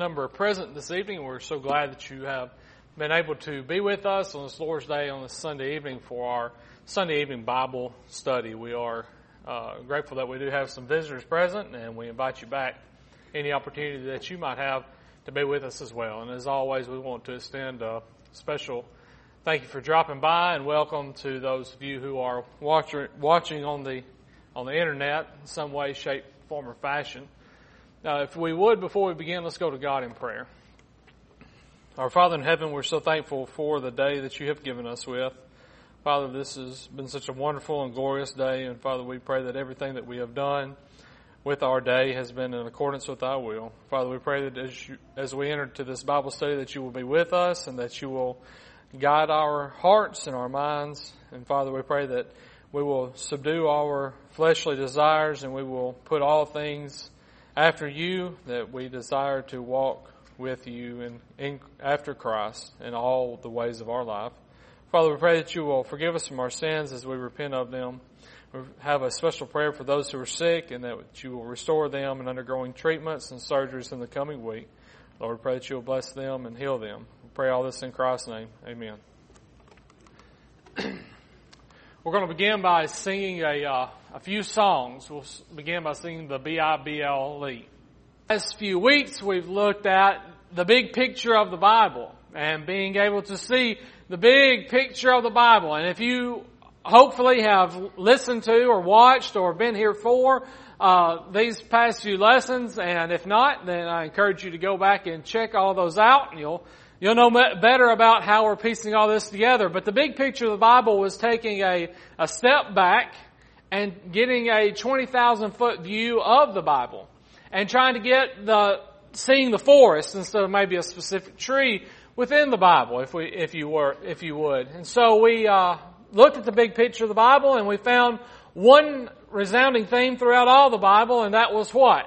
number present this evening. We're so glad that you have been able to be with us on this Lord's Day on this Sunday evening for our Sunday evening Bible study. We are grateful that we do have some visitors present, and we invite you back any opportunity that you might have to be with us as well. And as always, we want to extend a special thank you for dropping by, and welcome to those of you who are watching on the internet in some way, shape, form, or fashion. If we would, before we begin, let's go to God in prayer. Our Father in heaven, we're so thankful for the day that you have given us with. Father, this has been such a wonderful and glorious day, and Father, we pray that everything that we have done with our day has been in accordance with thy will. Father, we pray that as we enter to this Bible study, that you will be with us and that you will guide our hearts and our minds. And Father, we pray that we will subdue our fleshly desires and we will put all things after you, that we desire to walk with you and after Christ in all the ways of our life. Father, we pray that you will forgive us from our sins as we repent of them. We have a special prayer for those who are sick, and that you will restore them and undergoing treatments and surgeries in the coming week. Lord, we pray that you will bless them and heal them. We pray all this in Christ's name. Amen. We're going to begin by singing a few songs. We'll begin by singing the B-I-B-L-E. Last few weeks we've looked at the big picture of the Bible and being able to see the big picture of the Bible. And if you hopefully have listened to or watched or been here for these past few lessons, and if not, then I encourage you to go back and check all those out, and you'll know better about how we're piecing all this together. But the big picture of the Bible was taking a step back and getting a 20,000-foot view of the Bible and trying to get seeing the forest instead of maybe a specific tree within the Bible, if you would. And so we looked at the big picture of the Bible, and we found one resounding theme throughout all the Bible, and that was what?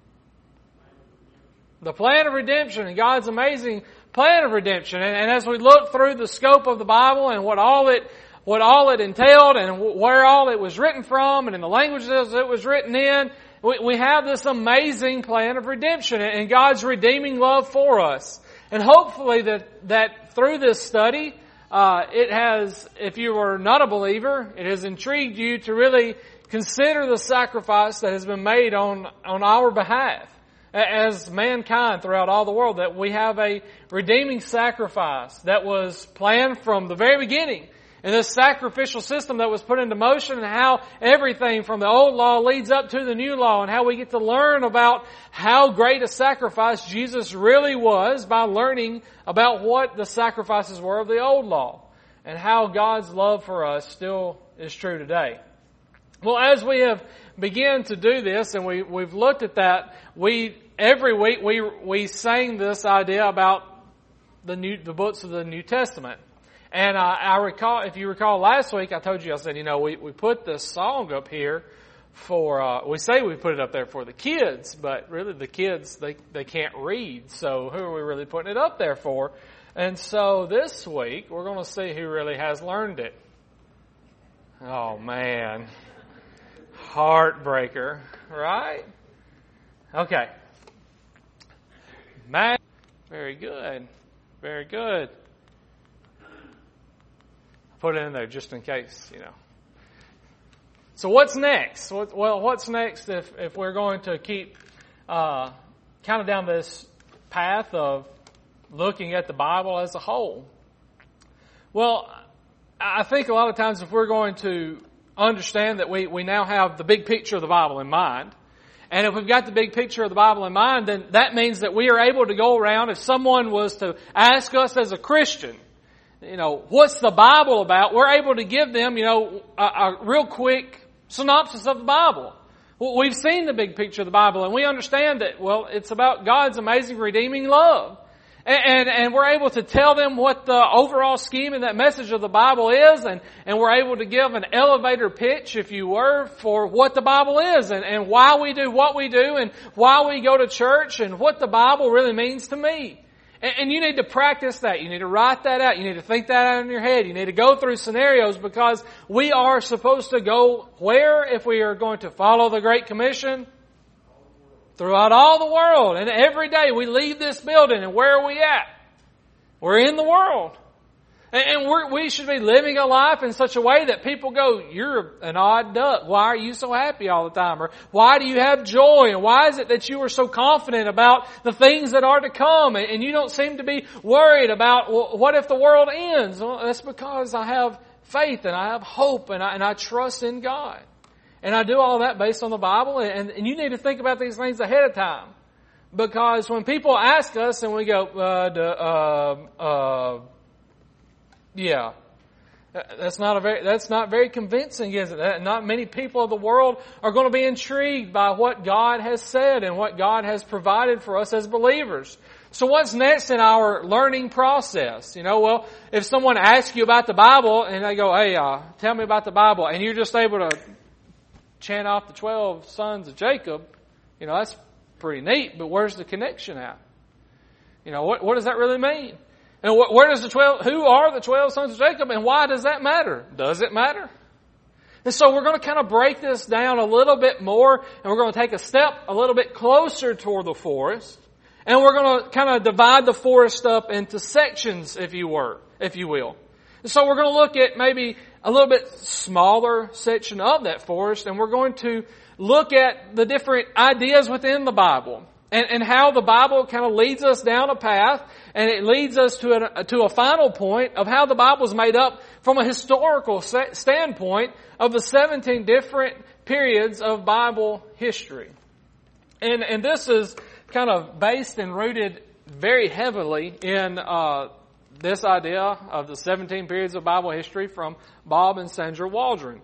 The plan of redemption and God's amazing plan of redemption. And as we look through the scope of the Bible and what all it entailed and where all it was written from and in the languages it was written in, we have this amazing plan of redemption and God's redeeming love for us. And hopefully that through this study, it has, if you are not a believer, it has intrigued you to really consider the sacrifice that has been made on our behalf as mankind throughout all the world, that we have a redeeming sacrifice that was planned from the very beginning. And this sacrificial system that was put into motion, and how everything from the old law leads up to the new law, and how we get to learn about how great a sacrifice Jesus really was by learning about what the sacrifices were of the old law, and how God's love for us still is true today. Well, as we have begun to do this, and we've looked at that, every week we sang this idea about the books of the New Testament. And I recall, if you recall last week, I told you, I said, we put this song up here for, we say we put it up there for the kids, but really the kids, they can't read. So who are we really putting it up there for? And so this week, we're going to see who really has learned it. Oh man. Heartbreaker, right? Okay. Matt, very good. Very good. Put it in there just in case, So what's next? What's next if we're going to keep kind of down this path of looking at the Bible as a whole? Well, I think a lot of times if we're going to understand that we now have the big picture of the Bible in mind, and if we've got the big picture of the Bible in mind, then that means that we are able to go around, if someone was to ask us as a Christian, what's the Bible about? We're able to give them, a real quick synopsis of the Bible. We've seen the big picture of the Bible, and we understand that, it's about God's amazing redeeming love. And we're able to tell them what the overall scheme and that message of the Bible is, and we're able to give an elevator pitch, if you were, for what the Bible is, and why we do what we do, and why we go to church, and what the Bible really means to me. And you need to practice that. You need to write that out. You need to think that out in your head. You need to go through scenarios, because we are supposed to go where if we are going to follow the Great Commission? throughout all the world. And every day we leave this building, and where are we at? We're in the world. And we should be living a life in such a way that people go, you're an odd duck. Why are you so happy all the time? Or why do you have joy? And why is it that you are so confident about the things that are to come? And you don't seem to be worried about, well, what if the world ends? Well, that's because I have faith and I have hope and I trust in God. And I do all that based on the Bible. And you need to think about these things ahead of time. Because when people ask us and we go, yeah, that's not very convincing, is it? Not many people of the world are going to be intrigued by what God has said and what God has provided for us as believers. So what's next in our learning process? Well, if someone asks you about the Bible and they go, hey, tell me about the Bible, and you're just able to chant off the 12 sons of Jacob, that's pretty neat, but where's the connection at? What does that really mean? And who are the 12 sons of Jacob, and why does that matter? Does it matter? And so we're going to kind of break this down a little bit more, and we're going to take a step a little bit closer toward the forest, and we're going to kind of divide the forest up into sections, if you will. And so we're going to look at maybe a little bit smaller section of that forest, and we're going to look at the different ideas within the Bible. And how the Bible kind of leads us down a path, and it leads us to a final point of how the Bible is made up from a historical standpoint of the 17 different periods of Bible history. And this is kind of based and rooted very heavily in this idea of the 17 periods of Bible history from Bob and Sandra Waldron.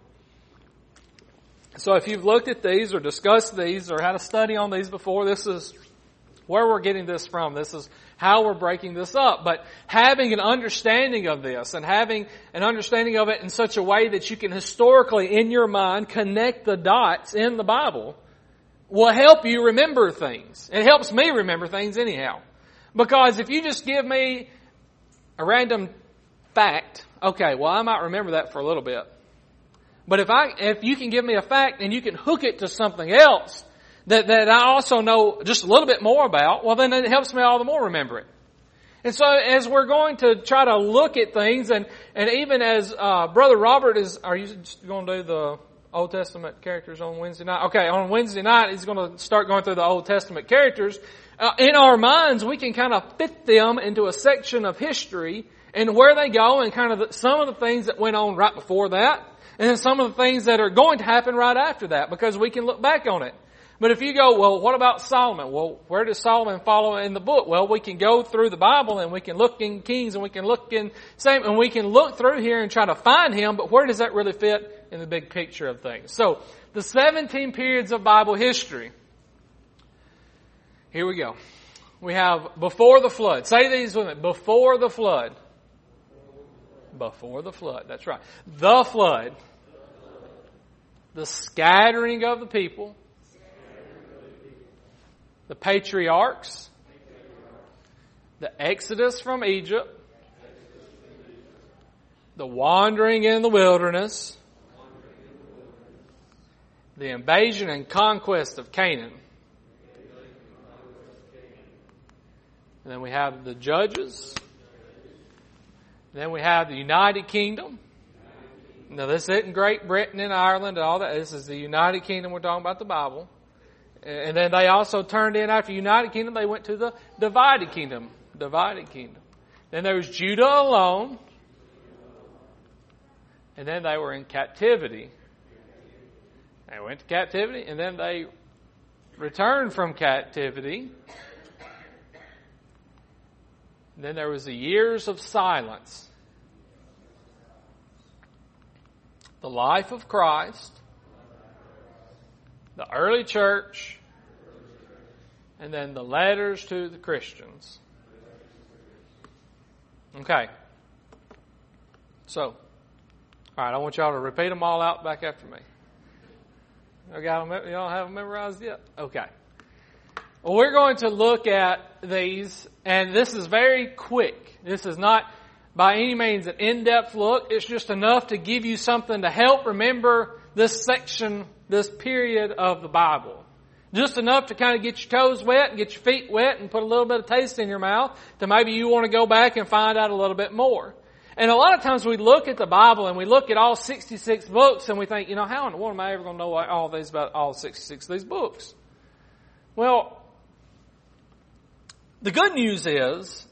So if you've looked at these or discussed these or had a study on these before, this is where we're getting this from. This is how we're breaking this up. But having an understanding of this and having an understanding of it in such a way that you can historically in your mind connect the dots in the Bible will help you remember things. It helps me remember things anyhow. Because if you just give me a random fact, okay, well I might remember that for a little bit. But if you can give me a fact and you can hook it to something else that I also know just a little bit more about, well then it helps me all the more remember it. And so as we're going to try to look at things, and even as Brother Robert are you going to do the Old Testament characters on Wednesday night? Okay, on Wednesday night he's going to start going through the Old Testament characters. In our minds we can kind of fit them into a section of history and where they go and kind of some of the things that went on right before that. And then some of the things that are going to happen right after that, because we can look back on it. But if you go, well, what about Solomon? Well, where does Solomon follow in the book? Well, we can go through the Bible and we can look in Kings and we can look in Samuel and we can look through here and try to find him, but where does that really fit in the big picture of things? So, the 17 periods of Bible history. Here we go. We have before the flood. Say these with me. Before the flood. Before the flood. That's right. The flood. The scattering of the people. The patriarchs. The exodus from Egypt. The wandering in the wilderness. The invasion and conquest of Canaan. And then we have the judges. Then we have the United Kingdom. Now this isn't Great Britain and Ireland and all that. This is the United Kingdom. We're talking about the Bible. And then they also turned in after United Kingdom. They went to the divided kingdom. Divided kingdom. Then there was Judah alone. And then they were in captivity. They went to captivity and then they returned from captivity. Then there was the years of silence. The life of Christ. The early church. And then the letters to the Christians. Okay. So, alright, I want y'all to repeat them all out back after me. Y'all haven't memorized yet? Okay. Well, we're going to look at these, and this is very quick. This is not by any means an in-depth look. It's just enough to give you something to help remember this section, this period of the Bible. Just enough to kind of get your toes wet and get your feet wet and put a little bit of taste in your mouth to maybe you want to go back and find out a little bit more. And a lot of times we look at the Bible and we look at all 66 books and we think, how in the world am I ever going to know all these about all 66 of these books? Well, the good news is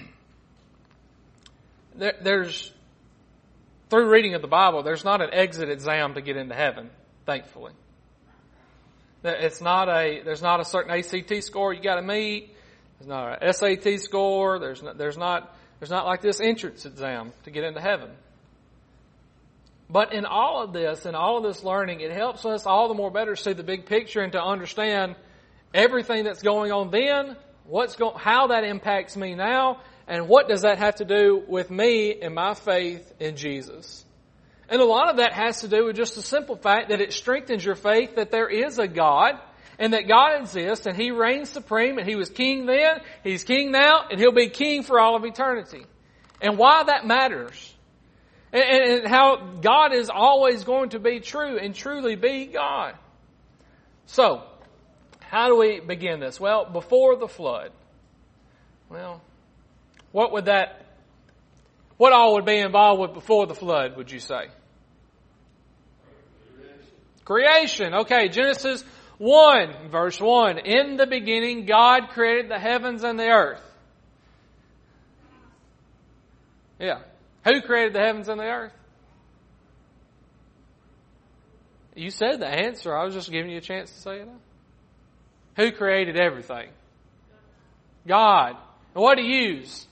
there's, through reading of the Bible, there's not an exit exam to get into heaven, thankfully. There's not a certain ACT score you got to meet. There's not an SAT score. There's not like this entrance exam to get into heaven. But in all of this learning, it helps us all the more better see the big picture and to understand everything that's going on then, how that impacts me now, and what does that have to do with me and my faith in Jesus. And a lot of that has to do with just the simple fact that it strengthens your faith that there is a God and that God exists and He reigns supreme and He was king then, He's king now, and He'll be king for all of eternity. And why that matters. And how God is always going to be true and truly be God. So, how do we begin this? Well, before the flood. Well, what all would be involved with before the flood, would you say? Creation. Okay, Genesis 1, verse 1. In the beginning, God created the heavens and the earth. Yeah. Who created the heavens and the earth? You said the answer. I was just giving you a chance to say it. Who created everything? God. And what did He use?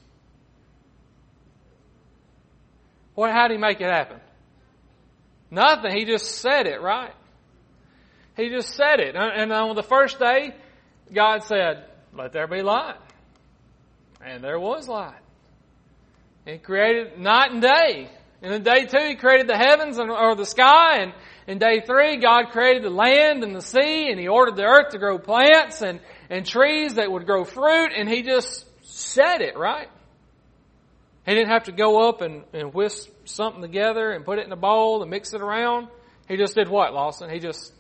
How did He make it happen? Nothing. He just said it, right? He just said it. And on the first day, God said, "Let there be light." And there was light. He created night and day. And in day 2, He created the heavens or the sky. And in day 3, God created the land and the sea. And He ordered the earth to grow plants and trees that would grow fruit. And He just said it, right? He didn't have to go up and whisk something together and put it in a bowl and mix it around. He just did what, Lawson? He just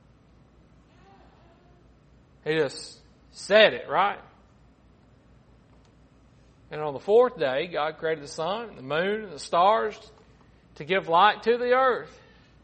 said it, right? And on the 4th day, God created the sun and the moon and the stars to give light to the earth.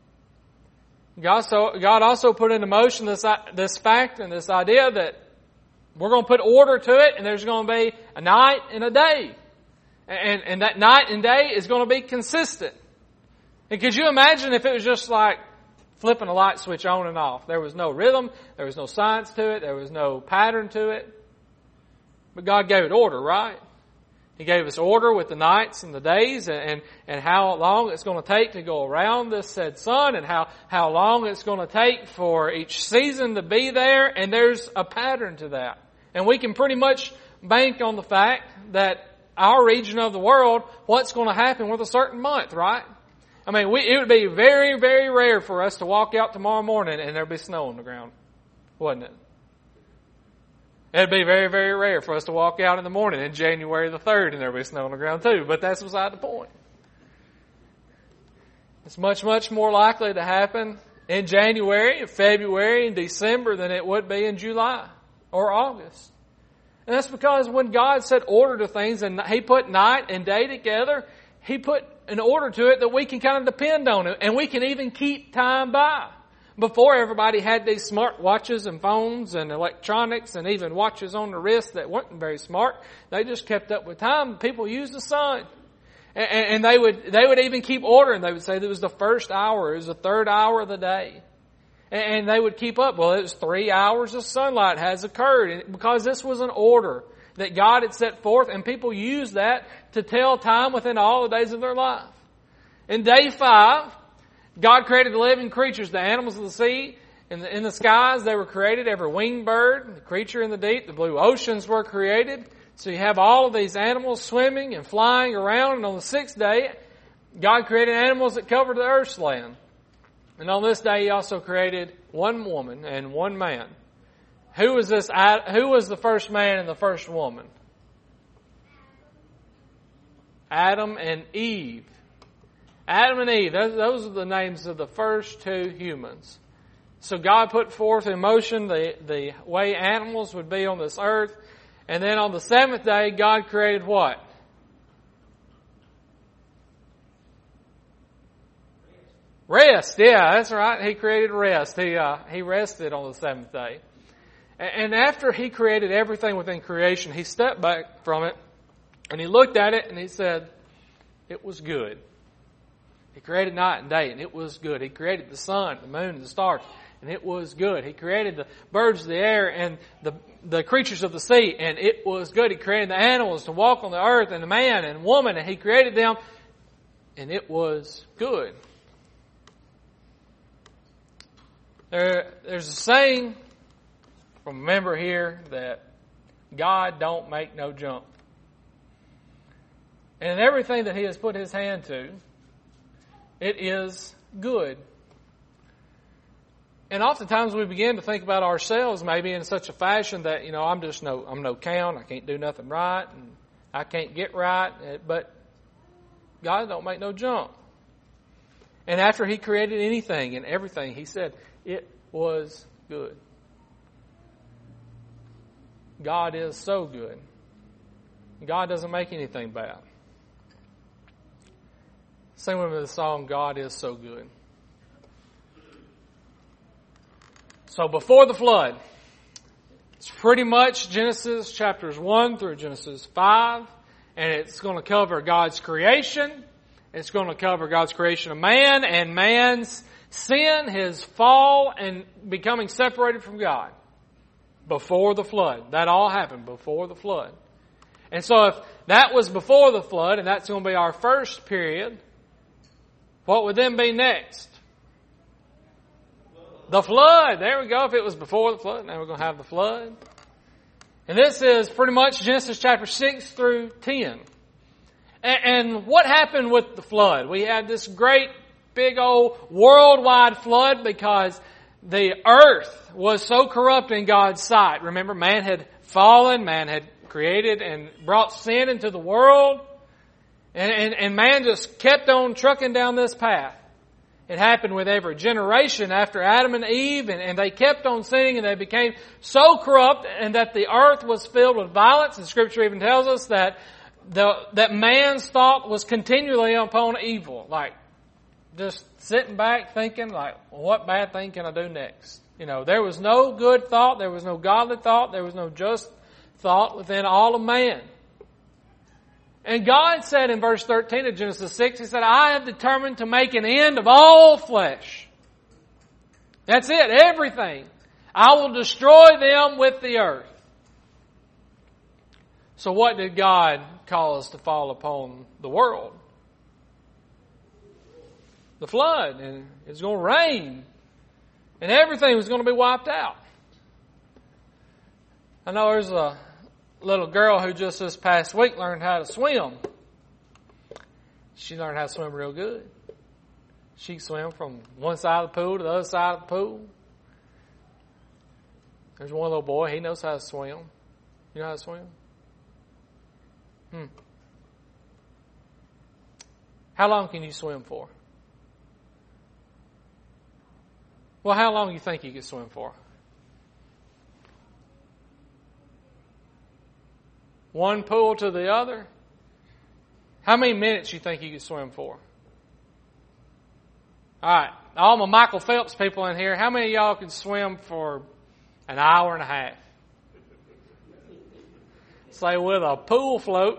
God also put into motion this fact and this idea that we're going to put order to it, and there's going to be a night and a day. And that night and day is going to be consistent. And could you imagine if it was just like flipping a light switch on and off? There was no rhythm, there was no science to it, there was no pattern to it. But God gave it order, right? He gave us order with the nights and the days and how long it's going to take to go around this said sun and how long it's going to take for each season to be there. And there's a pattern to that. And we can pretty much bank on the fact that our region of the world, what's going to happen with a certain month, right? I mean, it would be very, very rare for us to walk out tomorrow morning and there'd be snow on the ground, wouldn't it? It'd be very, very rare for us to walk out in the morning in January the 3rd and there'd be snow on the ground too, but that's beside the point. It's much, much more likely to happen in January, February, and December than it would be in July or August. And that's because when God set order to things and He put night and day together, He put an order to it that we can kind of depend on it. And we can even keep time by. Before everybody had these smart watches and phones and electronics and even watches on the wrist that weren't very smart, they just kept up with time. People used the sun. And they would even keep order, and they would say that it was the first hour, it was the 3rd hour of the day. And they would keep up. Well, it was 3 hours of sunlight has occurred because this was an order that God had set forth, and people used that to tell time within all the days of their life. In day 5, God created the living creatures, the animals of the sea, in the skies. They were created. Every winged bird, the creature in the deep, the blue oceans were created. So you have all of these animals swimming and flying around. And on the 6th day, God created animals that covered the earth's land. And on this day, He also created one woman and one man. Who was the first man and the first woman? Adam and Eve. Adam and Eve. Those are the names of the first 2 humans. So God put forth in motion the way animals would be on this earth. And then on the seventh day, God created what? Rest. Yeah, that's right. He created rest. He rested on the seventh day. And after He created everything within creation, He stepped back from it and He looked at it and He said, it was good. He created night and day and it was good. He created the sun, the moon, and the stars. And it was good. He created the birds of the air and the creatures of the sea, and it was good. He created the animals to walk on the earth, and the man and woman, and He created them, and it was good. There's a saying from a member here that God don't make no junk. And in everything that He has put His hand to, it is good. And oftentimes we begin to think about ourselves maybe in such a fashion that, I'm no count, I can't do nothing right, and I can't get right, but God don't make no junk. And after He created anything and everything, He said, it was good. God is so good. God doesn't make anything bad. Sing with me the song, God is so good. So before the flood, it's pretty much Genesis chapters 1 through Genesis 5, and it's going to cover God's creation. It's going to cover God's creation of man and man's sin, his fall, and becoming separated from God before the flood. That all happened before the flood. And so if that was before the flood, and that's going to be our first period, what would then be next? The flood. There we go. If it was before the flood, now we're going to have the flood. And this is pretty much Genesis chapter 6 through 10. And what happened with the flood? We had this great big old worldwide flood because the earth was so corrupt in God's sight. Remember, man had fallen, man had created and brought sin into the world. And man just kept on trucking down this path. It happened with every generation after Adam and Eve, and they kept on sinning, and they became so corrupt, and that the earth was filled with violence. And Scripture even tells us that that man's thought was continually upon evil, like just sitting back thinking, like, well, what bad thing can I do next? There was no good thought, there was no godly thought, there was no just thought within all of man. And God said in verse 13 of Genesis 6, He said, I have determined to make an end of all flesh. That's it, everything. I will destroy them with the earth. So what did God cause to fall upon the world? The flood. And it's going to rain. And everything was going to be wiped out. I know there's a little girl who just this past week learned how to swim. She learned how to swim real good. She can swim from one side of the pool to the other side of the pool. There's one little boy, he knows how to swim. You know how to swim? How long can you swim for? Well, how long do you think you could swim for? One pool to the other? How many minutes you think you could swim for? Alright, all my Michael Phelps people in here, how many of y'all could swim for an hour and a half? Say with a pool float.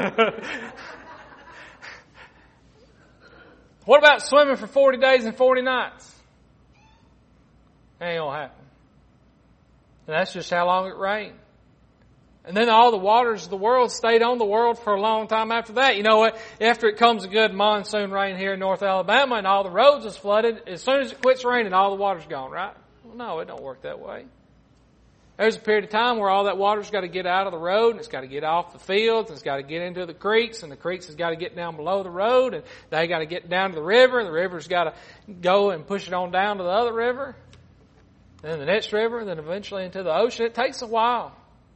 What about swimming for 40 days and 40 nights? That ain't gonna happen. And that's just how long it rained. And then all the waters of the world stayed on the world for a long time after that. You know what? After it comes a good monsoon rain here in North Alabama and all the roads is flooded, as soon as it quits raining, all the water's gone, right? Well, no, it don't work that way. There's a period of time where all that water's got to get out of the road, and it's got to get off the fields, and it's got to get into the creeks, and the creeks has got to get down below the road, and they got to get down to the river, and the river's got to go and push it on down to the other river, then the next river, and then eventually into the ocean. It takes a while.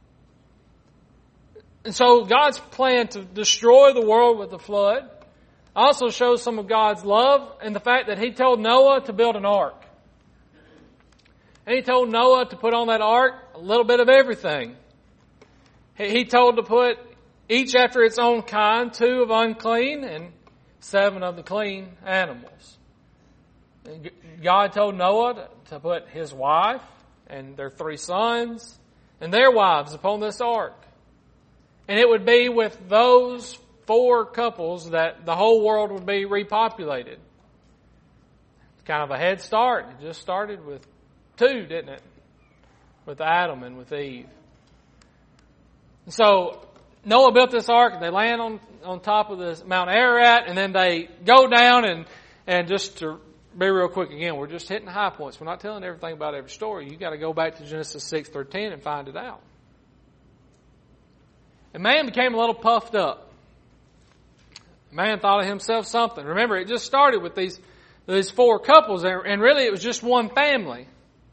And so God's plan to destroy the world with the flood also shows some of God's love in the fact that He told Noah to build an ark. And He told Noah to put on that ark a little bit of everything. He told to put each after its own kind, 2 of unclean and 7 of the clean animals. And God told Noah to put his wife and their 3 sons and their wives upon this ark. And it would be with those 4 couples that the whole world would be repopulated. It's kind of a head start. It just started with 2, didn't it? With Adam and with Eve. And so Noah built this ark, and they land on top of this Mount Ararat, and then they go down and just to be real quick again, we're just hitting high points. We're not telling everything about every story. You got to go back to Genesis 6 through 10 and find it out. And man became a little puffed up. Man thought of himself something. Remember, it just started with these 4 couples, and really it was just one family.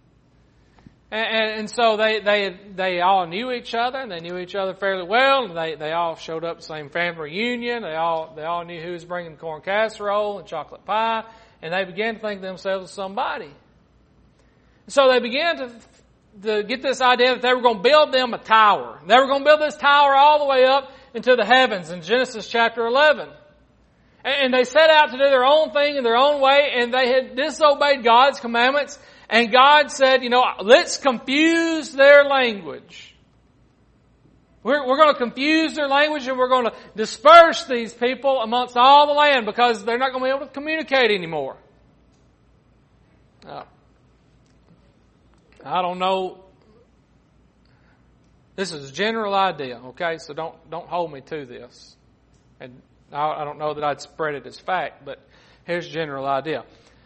And so they all knew each other, and they knew each other fairly well, and they all showed up at the same family reunion. They all knew who was bringing the corn casserole and chocolate pie, and they began to think themselves as somebody. So they began to get this idea that they were going to build them a tower. They were going to build this tower all the way up into the heavens in Genesis chapter 11. And they set out to do their own thing in their own way, and they had disobeyed God's commandments. And God said, let's confuse their language. We're going to confuse their language, and we're going to disperse these people amongst all the land because they're not going to be able to communicate anymore. I don't know. This is a general idea, okay? So don't hold me to this. And I don't know that I'd spread it as fact, but here's a general idea.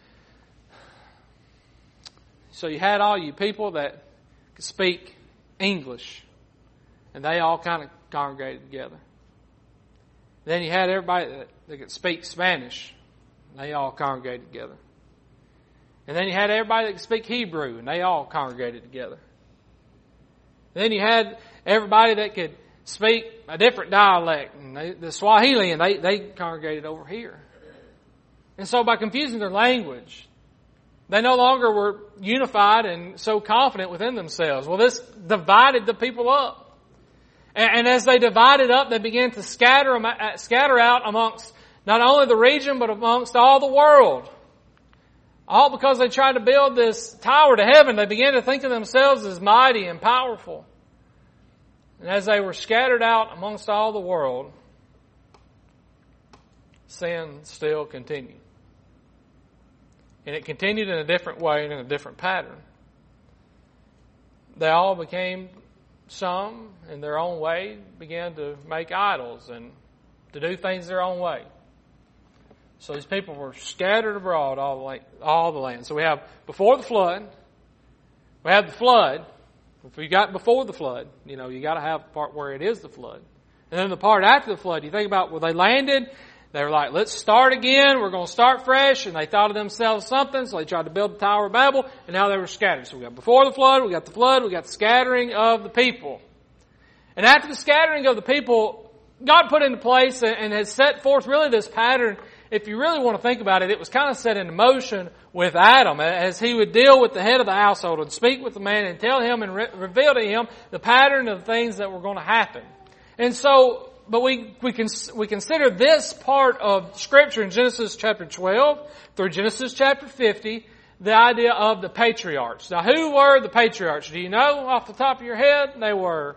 So you had all you people that could speak English, and they all kind of congregated together. Then you had everybody that could speak Spanish, and they all congregated together. And then you had everybody that could speak Hebrew, and they all congregated together. Then you had everybody that could speak a different dialect, and the Swahili, and they congregated over here. And so by confusing their language, they no longer were unified and so confident within themselves. Well, this divided the people up. And as they divided up, they began to scatter out amongst not only the region, but amongst all the world. All because they tried to build this tower to heaven. They began to think of themselves as mighty and powerful. And as they were scattered out amongst all the world, sin still continued. And it continued in a different way and in a different pattern. They all became, some in their own way, began to make idols and to do things their own way. So these people were scattered abroad all the land. So we have before the flood, we have the flood. If we got before the flood, you got to have the part where it is the flood. And then the part after the flood, you think about where they landed. They were like, let's start again. We're going to start fresh. And they thought of themselves something. So they tried to build the Tower of Babel. And now they were scattered. So we got before the flood. We got the scattering of the people. And after the scattering of the people, God put into place and has set forth really this pattern. If you really want to think about it, it was kind of set into motion with Adam as he would deal with the head of the household and speak with the man and tell him and reveal to him the pattern of things that were going to happen. And so, but we consider this part of Scripture in Genesis chapter 12 through Genesis chapter 50, the idea of the patriarchs. Now, who were the patriarchs? Do you know off the top of your head? They were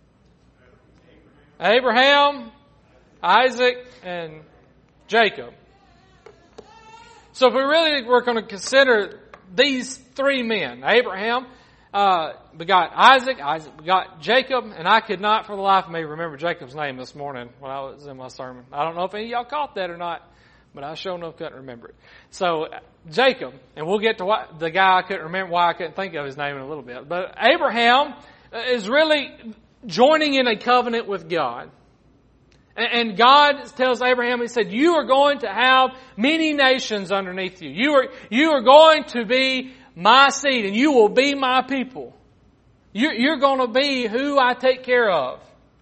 Abraham, Isaac, and Jacob. So if we really were going to consider these 3 men, Abraham begot Isaac, Isaac begot Jacob, and I could not for the life of me remember Jacob's name this morning when I was in my sermon. I don't know if any of y'all caught that or not, but I sure enough couldn't remember it. So Jacob, and we'll get to the guy I couldn't remember, why I couldn't think of his name in a little bit. But Abraham is really joining in a covenant with God. And God tells Abraham, He said, you are going to have many nations underneath you. You are going to be my seed, and you will be my people. You're going to be who I take care of.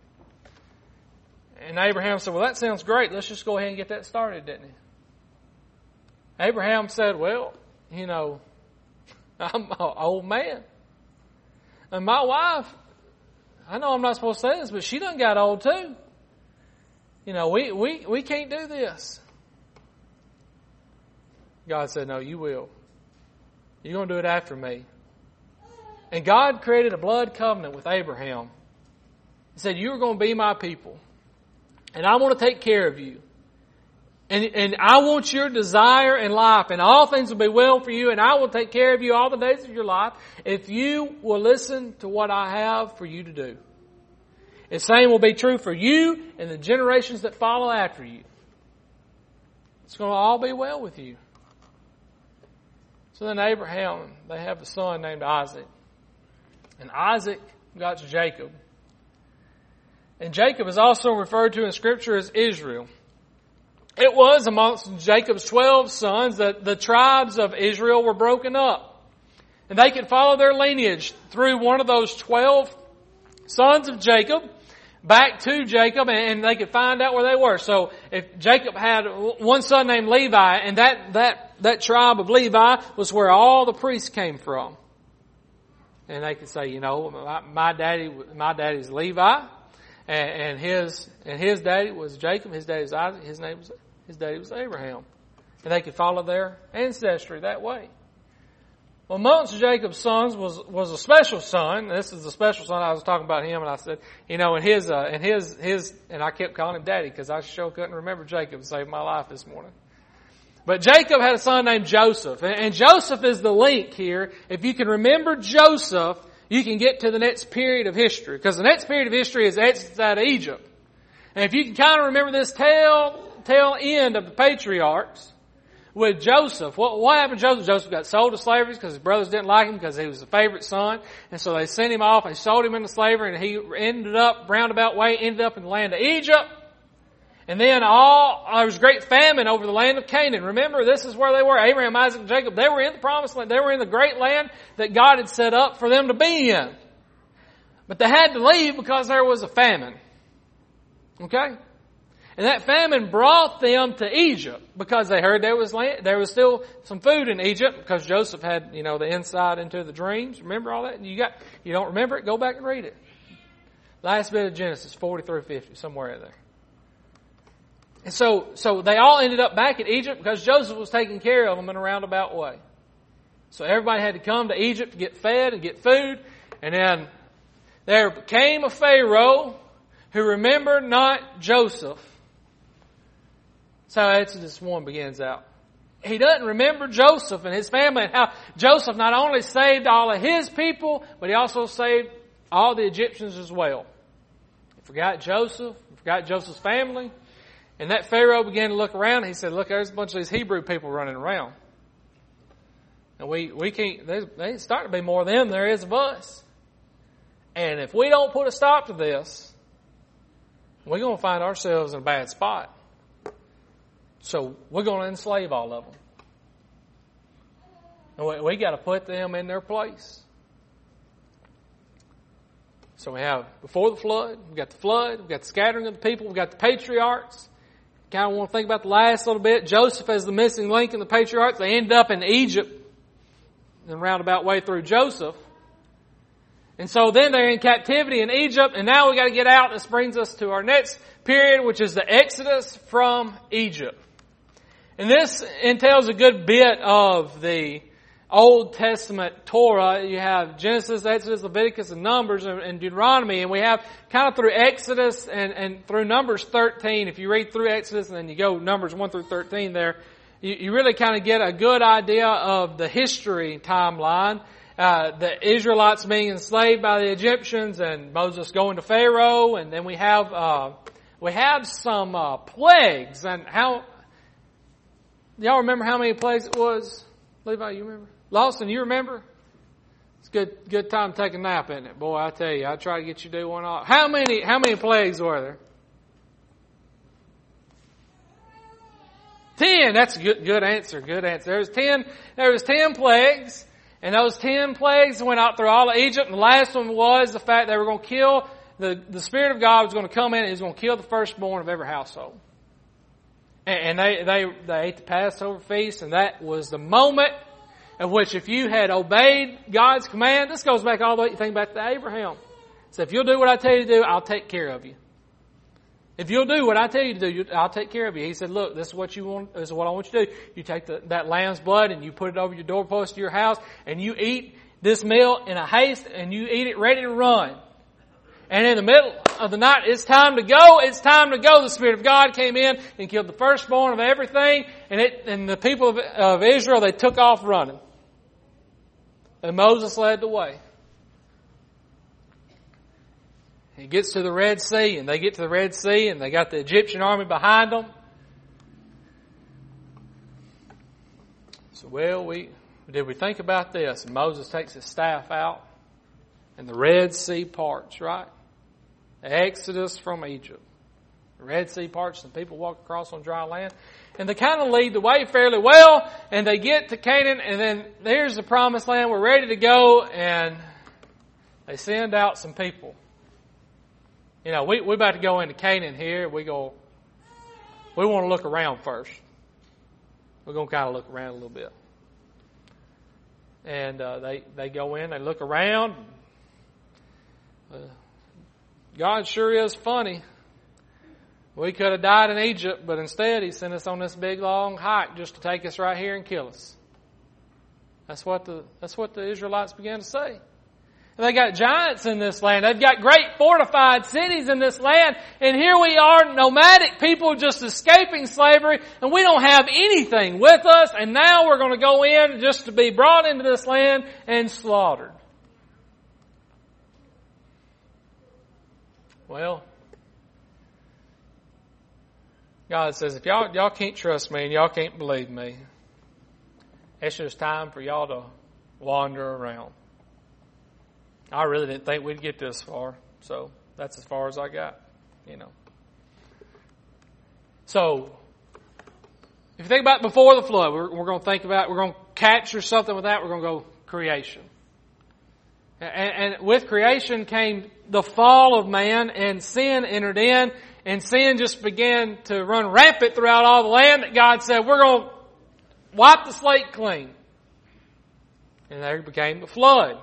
And Abraham said, well, that sounds great. Let's just go ahead and get that started, didn't he? Abraham said, well, I'm an old man. And my wife, I know I'm not supposed to say this, but she done got old too. We can't do this. God said, no, you will. You're going to do it after me. And God created a blood covenant with Abraham. He said, you're going to be my people. And I want to take care of you. And I want your desire in life, and all things will be well for you, and I will take care of you all the days of your life if you will listen to what I have for you to do. The same will be true for you and the generations that follow after you. It's going to all be well with you. So then Abraham, they have a son named Isaac. And Isaac got to Jacob. And Jacob is also referred to in Scripture as Israel. It was amongst Jacob's 12 sons that the tribes of Israel were broken up. And they could follow their lineage through one of those 12 sons of Jacob back to Jacob, and they could find out where they were. So if Jacob had one son named Levi, and that tribe of Levi was where all the priests came from. And they could say, my daddy's Levi, and his daddy was Jacob, his daddy was Isaac, his daddy was Abraham. And they could follow their ancestry that way. Well, amongst Jacob's sons was a special son. This is the special son. I was talking about him, and I said, and I kept calling him Daddy because I sure couldn't remember Jacob to save my life this morning. But Jacob had a son named Joseph, and Joseph is the link here. If you can remember Joseph, you can get to the next period of history, because the next period of history is Exodus out of Egypt. And if you can kind of remember this tail end of the patriarchs, with Joseph, what happened to Joseph? Joseph got sold to slavery because his brothers didn't like him because he was the favorite son. And so they sent him off. They sold him into slavery, and he ended up, roundabout way, ended up in the land of Egypt. And then there was great famine over the land of Canaan. Remember, this is where they were. Abraham, Isaac, and Jacob. They were in the promised land. They were in the great land that God had set up for them to be in. But they had to leave because there was a famine. Okay? And that famine brought them to Egypt because they heard there was still some food in Egypt because Joseph had, the insight into the dreams. Remember all that? You don't remember it? Go back and read it. Last bit of Genesis, 40 through 50, somewhere in there. And so they all ended up back in Egypt because Joseph was taking care of them in a roundabout way. So everybody had to come to Egypt to get fed and get food. And then there came a Pharaoh who remembered not Joseph. That's how Exodus 1 begins out. He doesn't remember Joseph and his family, and how Joseph not only saved all of his people, but he also saved all the Egyptians as well. He forgot Joseph, he forgot Joseph's family. And that Pharaoh began to look around, and he said, look, there's a bunch of these Hebrew people running around. And we can't, there's starting to be more of them than there is of us. And if we don't put a stop to this, we're going to find ourselves in a bad spot. So we're going to enslave all of them. And we got to put them in their place. So we have before the flood, we've got the scattering of the people, we've got the patriarchs. Kind of want to think about the last little bit. Joseph as the missing link in the patriarchs. They end up in Egypt and roundabout way through Joseph. And so then they're in captivity in Egypt, and now we got to get out. This brings us to our next period, which is the Exodus from Egypt. And this entails a good bit of the Old Testament Torah. You have Genesis, Exodus, Leviticus, and Numbers, and Deuteronomy. And we have kind of through Exodus and through Numbers 13. If you read through Exodus and then you go Numbers 1 through 13 there, you really kind of get a good idea of the history timeline. The Israelites being enslaved by the Egyptians and Moses going to Pharaoh. And then we have some plagues. And how... Y'all remember how many plagues it was? Levi, you remember? Lawson, you remember? It's good time to take a nap, isn't it? Boy, I tell you, I try to get you to do one off. How many plagues were there? 10. That's a good answer. Good answer. There was 10 plagues, and those 10 plagues went out through all of Egypt. And the last one was the fact they were going to kill the Spirit of God was going to come in and He was going to kill the firstborn of every household. And they ate the Passover feast, and that was the moment of which if you had obeyed God's command, this goes back all the way, you think back to Abraham. So if you'll do what I tell you to do, I'll take care of you. If you'll do what I tell you to do, I'll take care of you. He said, look, this is what you want, this is what I want you to do. You take that lamb's blood and you put it over your doorpost of your house and you eat this meal in a haste and you eat it ready to run. And in the middle of the night, it's time to go. It's time to go. The Spirit of God came in and killed the firstborn of everything. And the people of Israel, they took off running. And Moses led the way. He gets to the Red Sea, and they get to the Red Sea, and they got the Egyptian army behind them. So, did we think about this? And Moses takes his staff out, and the Red Sea parts, right? The Exodus from Egypt. The Red Sea parts, and people walk across on dry land. And they kind of lead the way fairly well, and they get to Canaan, and then there's the Promised Land. We're ready to go, and they send out some people. You know, we're about to go into Canaan here. We want to look around first. We're going to kind of look around a little bit. And they go in, they look around. God sure is funny. We could have died in Egypt, but instead He sent us on this big long hike just to take us right here and kill us. That's what the Israelites began to say. And they got giants in this land. They've got great fortified cities in this land. And here we are, nomadic people just escaping slavery. And we don't have anything with us. And now we're going to go in just to be brought into this land and slaughtered. Well, God says, if y'all can't trust me and y'all can't believe me, it's just time for y'all to wander around. I really didn't think we'd get this far, so that's as far as I got, you know. So, if you think about before the flood, we're going to think about, we're going to capture something with that, we're going to go creation. And with creation came the fall of man, and sin entered in, and sin just began to run rampant throughout all the land that God said, we're going to wipe the slate clean. And there became the flood.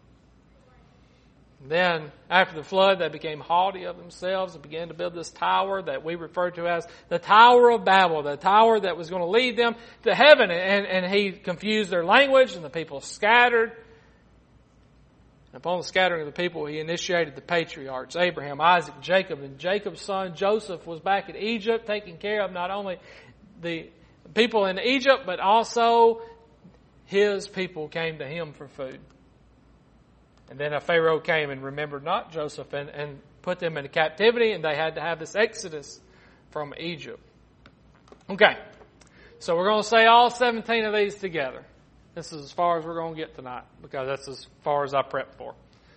Then, after the flood, they became haughty of themselves and began to build this tower that we refer to as the Tower of Babel, the tower that was going to lead them to heaven. And He confused their language, and the people scattered. Upon the scattering of the people, He initiated the patriarchs, Abraham, Isaac, Jacob, and Jacob's son Joseph was back in Egypt, taking care of not only the people in Egypt, but also his people came to him for food. And then a Pharaoh came and remembered not Joseph and put them into captivity, and they had to have this exodus from Egypt. Okay, so we're going to say all 17 of these together. This is as far as we're going to get tonight, because that's as far as I prepped for.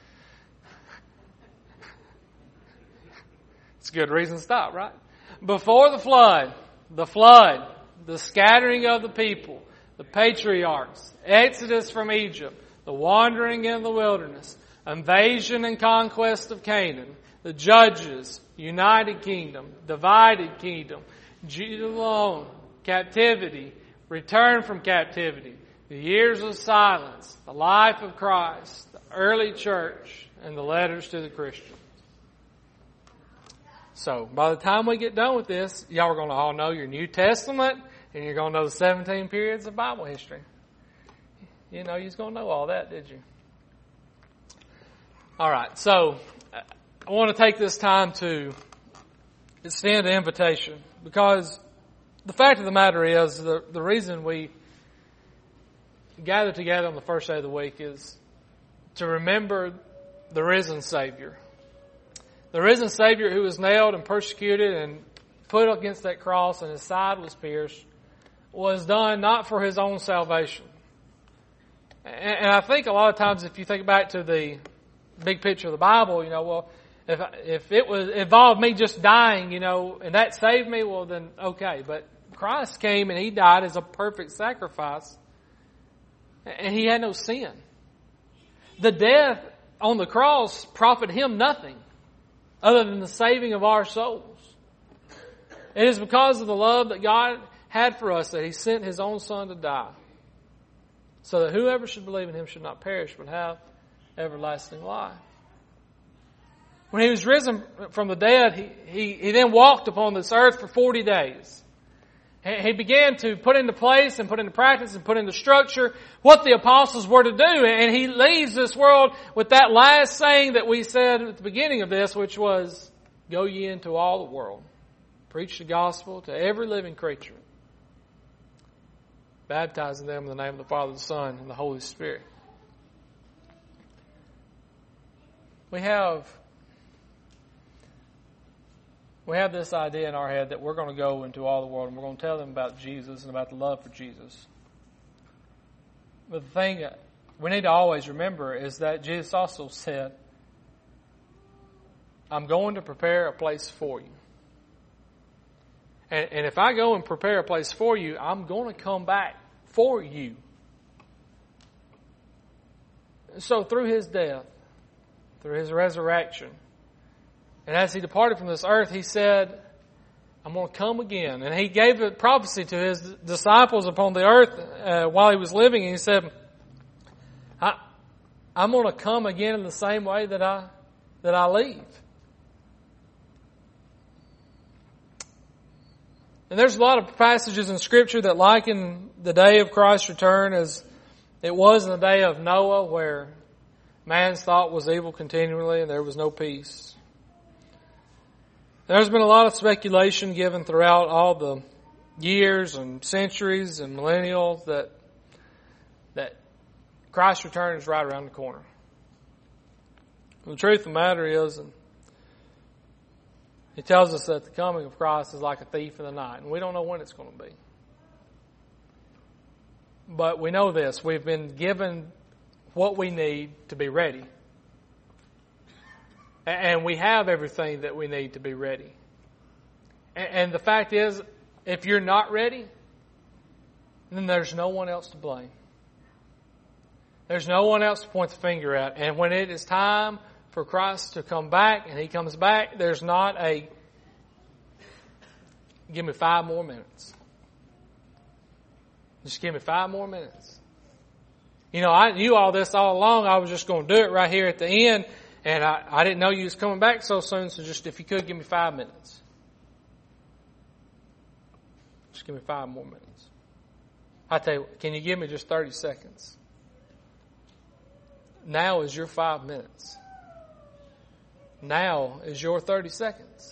It's a good reason to stop, right? Before the flood, the scattering of the people, the patriarchs, exodus from Egypt, the wandering in the wilderness, invasion and conquest of Canaan, the judges, united kingdom, divided kingdom, Judah alone, captivity, return from captivity, the years of silence, the life of Christ, the early church, and the letters to the Christians. So, by the time we get done with this, y'all are going to all know your New Testament, and you're going to know the 17 periods of Bible history. You know, you was going to know all that, did you? All right, so I want to take this time to extend an invitation, because the fact of the matter is the reason we gather together on the first day of the week is to remember the risen Savior. The risen Savior who was nailed and persecuted and put against that cross and His side was pierced was done not for His own salvation. And I think a lot of times if you think back to the big picture of the Bible, you know, well, if it involved me just dying, you know, and that saved me, well then okay. But Christ came and He died as a perfect sacrifice, and He had no sin. The death on the cross profited Him nothing other than the saving of our souls. It is because of the love that God had for us that He sent His own Son to die. so that whoever should believe in him should not perish, but have everlasting life. When he was risen from the dead, he then walked upon this earth for 40 days. He began to put into place and put into practice and put into structure what the apostles were to do. And he leaves this world with that last saying that we said at the beginning of this, which was, "Go ye into all the world. Preach the gospel to every living creature, baptizing them in the name of the Father, the Son, and the Holy Spirit." We have this idea in our head that we're going to go into all the world and we're going to tell them about Jesus and about the love for Jesus. But the thing we need to always remember is that Jesus also said, "I'm going to prepare a place for you. And if I go and prepare a place for you, I'm going to come back for you." So through his death, through his resurrection, and as he departed from this earth, he said, "I'm going to come again." And he gave a prophecy to his disciples upon the earth while he was living. And he said, I'm going to come again in the same way that I leave. And there's a lot of passages in Scripture that liken the day of Christ's return as it was in the day of Noah, where man's thought was evil continually and there was no peace. There's been a lot of speculation given throughout all the years and centuries and millennials that Christ's return is right around the corner. The truth of the matter is, he tells us that the coming of Christ is like a thief in the night, and we don't know when it's going to be. But we know this. We've been given what we need to be ready. And we have everything that we need to be ready. And the fact is, if you're not ready, then there's no one else to blame. There's no one else to point the finger at. And when it is time for Christ to come back, and He comes back, there's not a, "Give me 5 more minutes. Just give me 5 more minutes." You know, I knew all this all along. I was just going to do it right here at the end. And I didn't know you was coming back so soon, so just if you could, give me 5 minutes. Just give me 5 more minutes. I tell you, can you give me just 30 seconds? Now is your 5 minutes. Now is your 30 seconds.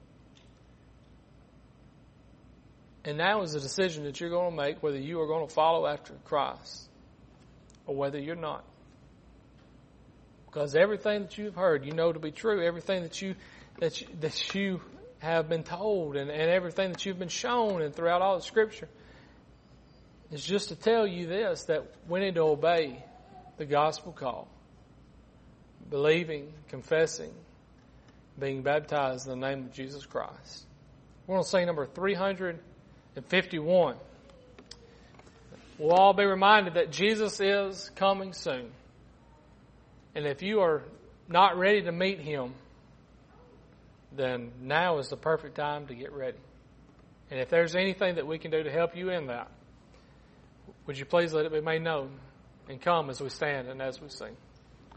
And now is the decision that you're going to make whether you are going to follow after Christ or whether you're not. Because everything that you've heard, you know to be true. Everything that you have been told and everything that you've been shown and throughout all the Scripture is just to tell you this, that we need to obey the gospel call. Believing, confessing, being baptized in the name of Jesus Christ. We're going to sing number 351. We'll all be reminded that Jesus is coming soon. And if you are not ready to meet Him, then now is the perfect time to get ready. And if there's anything that we can do to help you in that, would you please let it be made known and come as we stand and as we sing.